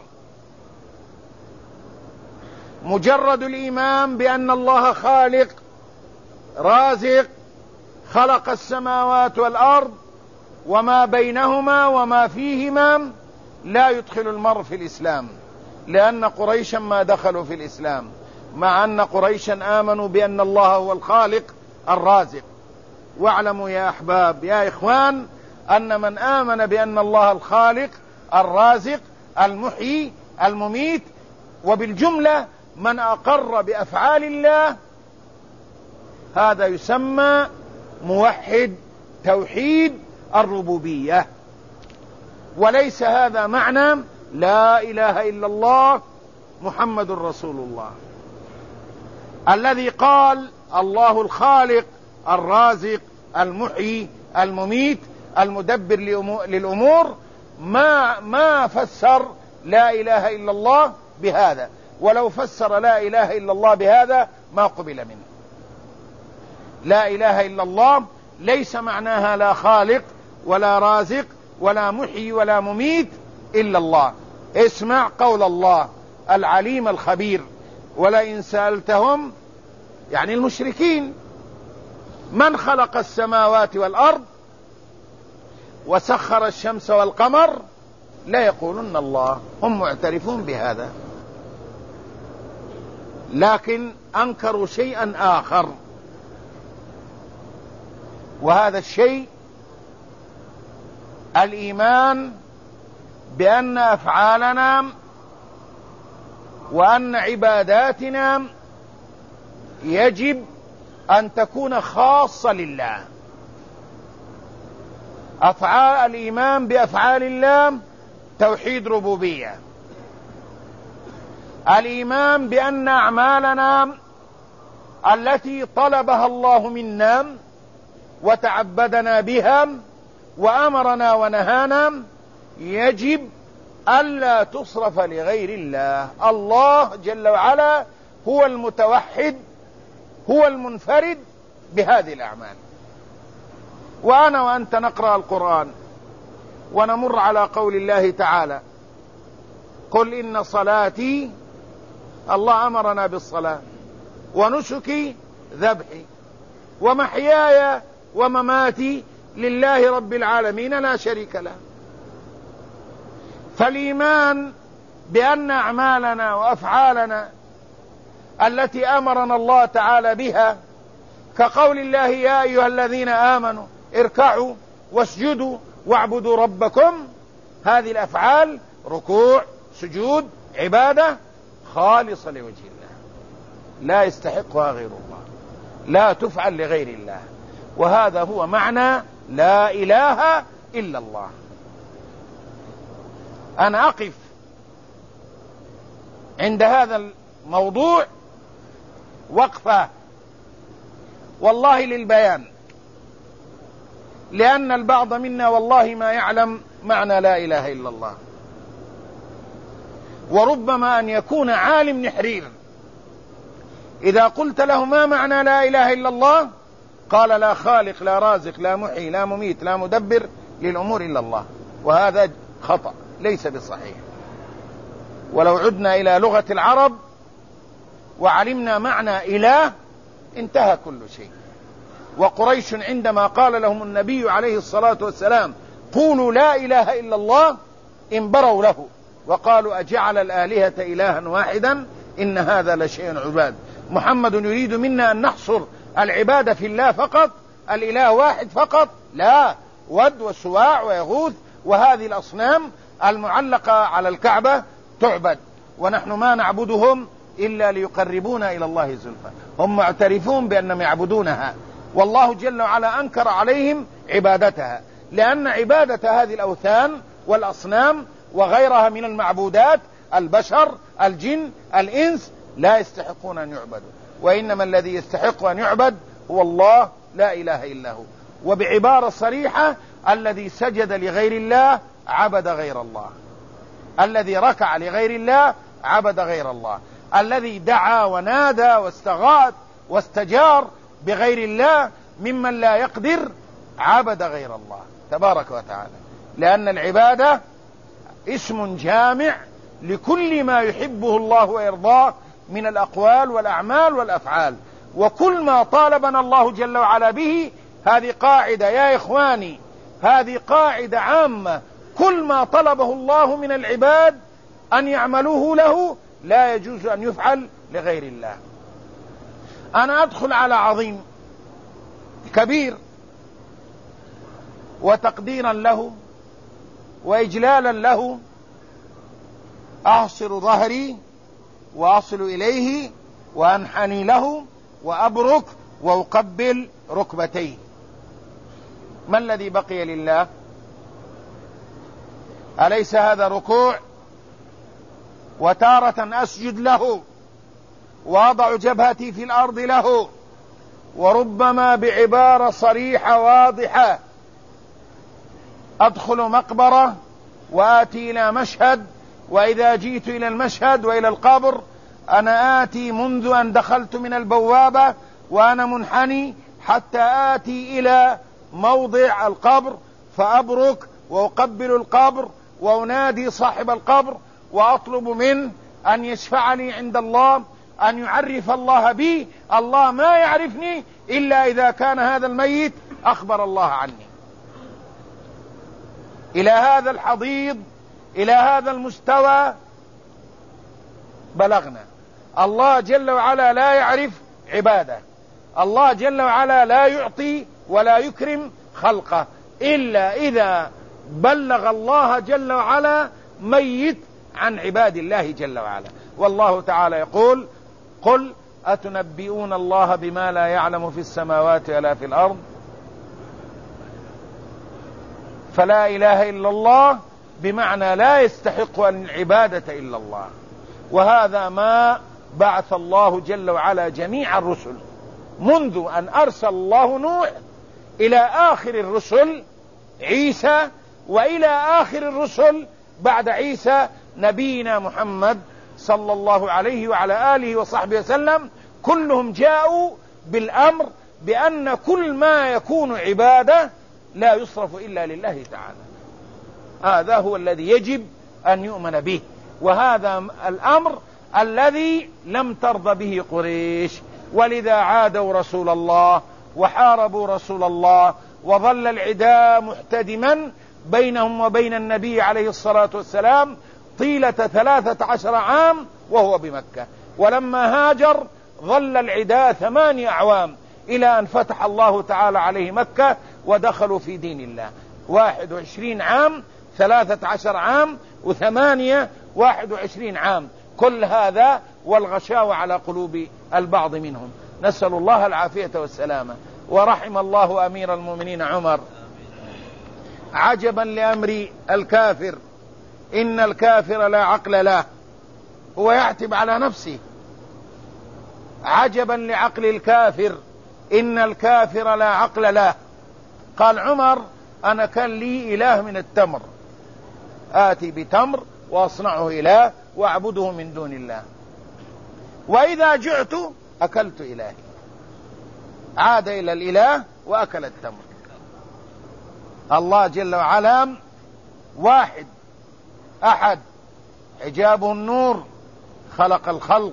مجرد الإيمان بأن الله خالق رازق خلق السماوات والأرض وما بينهما وما فيهما لا يدخل المرء في الإسلام، لأن قريشا ما دخلوا في الإسلام، مع أن قريشا آمنوا بأن الله هو الخالق الرازق. واعلموا يا أحباب يا إخوان أن من آمن بأن الله الخالق الرازق المحيي المميت، وبالجملة من أقر بأفعال الله، هذا يسمى موحد توحيد الربوبية. وليس هذا معنى لا إله إلا الله محمد رسول الله. الذي قال الله الخالق الرازق المحيي المميت المدبر للأمور ما ما فسر لا إله إلا الله بهذا، ولو فسر لا إله إلا الله بهذا ما قبل منه. لا إله إلا الله ليس معناها لا خالق ولا رازق ولا محيي ولا مميت إلا الله. اسمع قول الله العليم الخبير: ولئن سألتهم، يعني المشركين، من خلق السماوات والأرض وسخر الشمس والقمر لا يقولن الله. هم معترفون بهذا، لكن أنكروا شيئا آخر، وهذا الشيء الإيمان بأن أفعالنا وأن عباداتنا يجب أن تكون خاصة لله. أفعال الإيمان بأفعال الله توحيد ربوبية. الإيمان بأن أعمالنا التي طلبها الله منا وتعبدنا بها وأمرنا ونهانا يجب ألا تصرف لغير الله. الله جل وعلا هو المتوحد، هو المنفرد بهذه الأعمال. وأنا وأنت نقرأ القرآن ونمر على قول الله تعالى: قل إن صلاتي، الله أمرنا بالصلاة، ونسكي ذبحي ومحياي ومماتي لله رب العالمين لا شريك له. فالإيمان بأن أعمالنا وأفعالنا التي أمرنا الله تعالى بها، كقول الله: يا أيها الذين آمنوا اركعوا واسجدوا واعبدوا ربكم، هذه الأفعال ركوع سجود عبادة خالصة لوجه الله، لا يستحقها غير الله، لا تفعل لغير الله. وهذا هو معنى لا إله إلا الله. أنا أقف عند هذا الموضوع وقفة والله للبيان، لأن البعض منا والله ما يعلم معنى لا إله إلا الله، وربما أن يكون عالم نحرير إذا قلت له ما معنى لا إله إلا الله قال: لا خالق لا رازق لا محيي لا مميت لا مدبر للأمور إلا الله. وهذا خطأ ليس بصحيح. ولو عدنا إلى لغة العرب وعلمنا معنى إله انتهى كل شيء. وقريش عندما قال لهم النبي عليه الصلاة والسلام: قولوا لا إله إلا الله، انبروا له وقالوا: أجعل الآلهة إلها واحدا إن هذا لشيء عباد. محمد يريد منا أن نحصر العبادة في الله فقط، الإله واحد فقط؟ لا، ود وسواع ويغوث وهذه الأصنام المعلقة على الكعبة تعبد، ونحن ما نعبدهم إلا ليقربونا إلى الله زلفى. هم معترفون بأنهم يعبدونها، والله جل وعلا أنكر عليهم عبادتها، لأن عبادة هذه الأوثان والأصنام وغيرها من المعبودات، البشر الجن الإنس، لا يستحقون أن يعبدوا، وإنما الذي يستحق أن يعبد هو الله لا إله إلا هو. وبعبارة صريحة: الذي سجد لغير الله عبد غير الله، الذي ركع لغير الله عبد غير الله، الذي دعا ونادى واستغاث واستجار بغير الله ممن لا يقدر عبد غير الله تبارك وتعالى. لأن العبادة اسم جامع لكل ما يحبه الله ويرضاه من الأقوال والأعمال والأفعال، وكل ما طالبنا الله جل وعلا به. هذه قاعدة يا إخواني، هذه قاعدة عامة، كل ما طلبه الله من العباد أن يعملوه له لا يجوز أن يفعل لغير الله. أنا أدخل على عظيم كبير وتقديرا له وإجلالا له، أعصر ظهري وأصل إليه وأنحني له وأبرك وأقبل ركبتيه. ما الذي بقي لله؟ أليس هذا ركوع؟ وتارة أسجد له وأضع جبهتي في الأرض له، وربما بعبارة صريحة واضحة أدخل مقبرة وآتي إلى مشهد، وإذا جئت إلى المشهد وإلى القبر أنا آتي منذ أن دخلت من البوابة وأنا منحني حتى آتي إلى موضع القبر، فأبرك وأقبل القبر وأنادي صاحب القبر وأطلب منه أن يشفع لي عند الله، أن يعرف الله بي. الله ما يعرفني إلا إذا كان هذا الميت أخبر الله عني. إلى هذا الحضيض، إلى هذا المستوى بلغنا. الله جل وعلا لا يعرف عباده، الله جل وعلا لا يعطي ولا يكرم خلقه إلا إذا بلغ الله جل وعلا ميت عن عباد الله جل وعلا. والله تعالى يقول: قل أتنبئون الله بما لا يعلم في السماوات ولا في الأرض، فلا إله إلا الله بمعنى لا يستحق العبادة إلا الله. وهذا ما بعث الله جل وعلا جميع الرسل منذ أن أرسل الله نوح إلى آخر الرسل عيسى، وإلى آخر الرسل بعد عيسى نبينا محمد صلى الله عليه وعلى آله وصحبه وسلم. كلهم جاءوا بالأمر بأن كل ما يكون عبادة لا يصرف إلا لله تعالى. هذا هو الذي يجب أن يؤمن به، وهذا الأمر الذي لم ترضى به قريش، ولذا عادوا رسول الله وحاربوا رسول الله، وظل العداء محتدما بينهم وبين النبي عليه الصلاة والسلام طيلة ثلاثة عشر عام وهو بمكة. ولما هاجر ظل العداء ثمانية أعوام إلى أن فتح الله تعالى عليه مكة ودخلوا في دين الله. واحد وعشرين عام، ثلاثة عشر عام، وثمانية واحد وعشرين عام، كل هذا والغشاوة على قلوب البعض منهم. نسأل الله العافية والسلامة. ورحم الله أمير المؤمنين عمر: عجبا لأمر الكافر، إن الكافر لا عقل له. هو يعتب على نفسه: عجبا لعقل الكافر، إن الكافر لا عقل له. قال عمر: أنا كان لي إله من التمر، آتي بتمر وأصنعه إله وأعبده من دون الله، وإذا جعت أكلت إلهي. عاد إلى الإله وأكل التمر. الله جل وعلا واحد أحد، حجابه النور، خلق الخلق،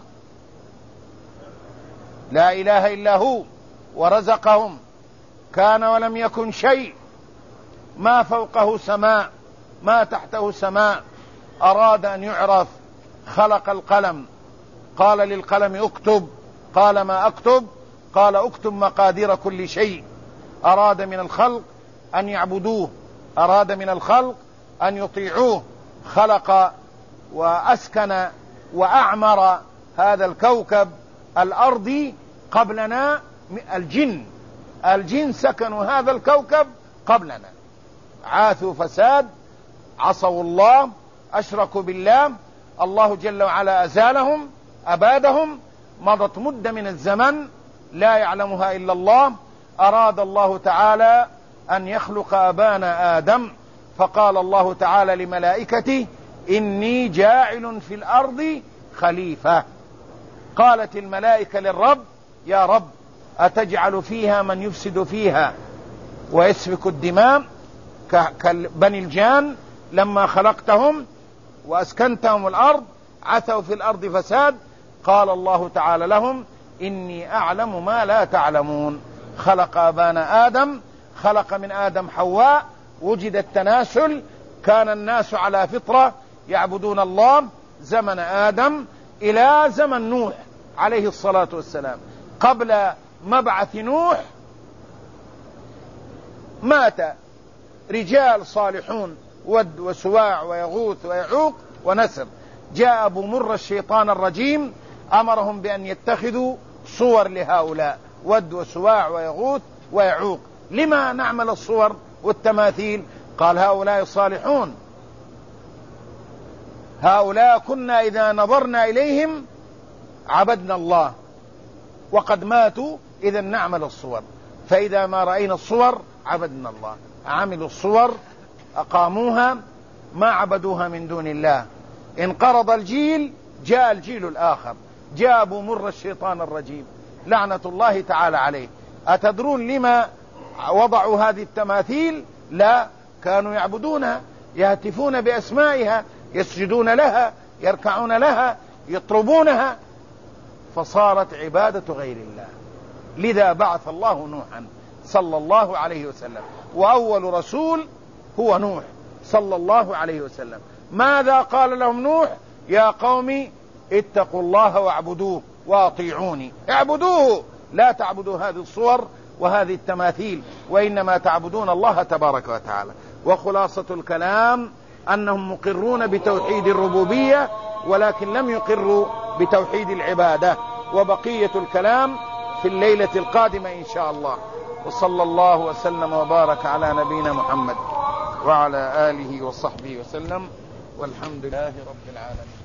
لا إله إلا هو، ورزقهم، كان ولم يكن شيء، ما فوقه سماء ما تحته سماء. أراد أن يعرف، خلق القلم، قال للقلم اكتب، قال ما أكتب؟ قال اكتب مقادير كل شيء. أراد من الخلق أن يعبدوه، أراد من الخلق أن يطيعوه. خلق وأسكن وأعمر هذا الكوكب الأرضي قبلنا الجن، الجن سكنوا هذا الكوكب قبلنا، عاثوا فساد، عصوا الله، أشركوا بالله، الله جل وعلا أزالهم أبادهم. مضت مدة من الزمن لا يعلمها إلا الله. أراد الله تعالى أن يخلق أبانا آدم، فقال الله تعالى لملائكته: إني جاعل في الأرض خليفة. قالت الملائكة للرب: يا رب، أتجعل فيها من يفسد فيها ويسفك الدماء كبني الجان لما خلقتهم وأسكنتهم الأرض عثوا في الأرض فساد؟ قال الله تعالى لهم: إني أعلم ما لا تعلمون. خلق أبانا آدم، خلق من آدم حواء، وجد التناسل، كان الناس على فطرة يعبدون الله زمن آدم إلى زمن نوح عليه الصلاة والسلام. قبل مبعث نوح مات رجال صالحون، ود وسواع ويغوث ويعوق ونسر. جاء أبو مر الشيطان الرجيم أمرهم بأن يتخذوا صور لهؤلاء، ود وسواع ويغوث ويعوق. لما نعمل الصور والتماثيل؟ قال: هؤلاء صالحون، هؤلاء كنا إذا نظرنا إليهم عبدنا الله، وقد ماتوا، إذا نعمل الصور، فإذا ما رأينا الصور عبدنا الله. عملوا الصور، أقاموها، ما عبدوها من دون الله. انقرض الجيل، جاء الجيل الآخر، جاء أبو مر الشيطان الرجيم لعنة الله تعالى عليه. أتدرون لما وضعوا هذه التماثيل؟ لا، كانوا يعبدونها، يهتفون بأسمائها، يسجدون لها، يركعون لها، يطربونها، فصارت عبادة غير الله. لذا بعث الله نوحا صلى الله عليه وسلم، وأول رسول هو نوح صلى الله عليه وسلم. ماذا قال لهم نوح؟ يا قوم اتقوا الله واعبدوه واطيعوني. اعبدوه، لا تعبدوا هذه الصور وهذه التماثيل، وإنما تعبدون الله تبارك وتعالى. وخلاصة الكلام أنهم مقرون بتوحيد الربوبية، ولكن لم يقروا بتوحيد العبادة. وبقية الكلام في الليلة القادمة إن شاء الله. وصلى الله وسلم وبارك على نبينا محمد وعلى آله وصحبه وسلم، والحمد لله رب العالمين.